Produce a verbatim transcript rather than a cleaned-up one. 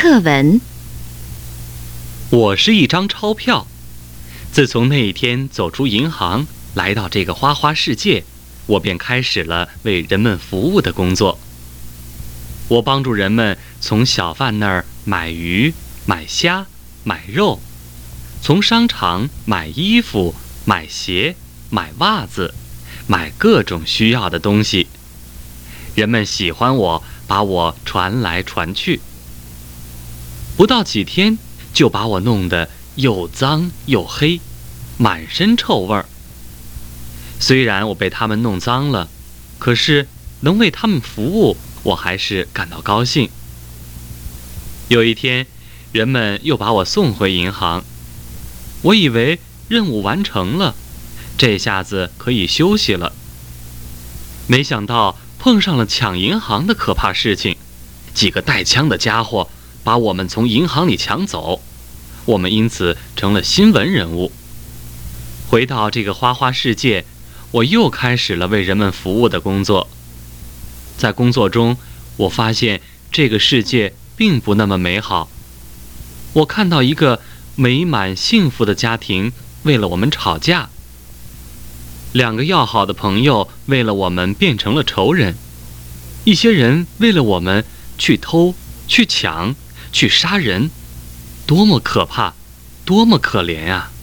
课文。 我是一张钞票。自从那一天走出银行，来到这个花花世界，我便开始了为人们服务的工作。我帮助人们从小贩那儿买鱼、买虾、买肉，从商场买衣服、买鞋、买袜子，买各种需要的东西。人们喜欢我，把我传来传去。不到几天，就把我弄得又脏又黑，满身臭味儿。虽然我被他们弄脏了，可是能为他们服务，我还是感到高兴。有一天，人们又把我送回银行，我以为任务完成了，这下子可以休息了。没想到碰上了抢银行的可怕事情，几个带枪的家伙把我们从银行里抢走，我们因此成了新闻人物。回到这个花花世界，我又开始了为人们服务的工作。在工作中，我发现这个世界并不那么美好。我看到一个美满幸福的家庭为了我们吵架，两个要好的朋友为了我们变成了仇人，一些人为了我们去偷、去抢、去杀人，多么可怕，多么可怜啊！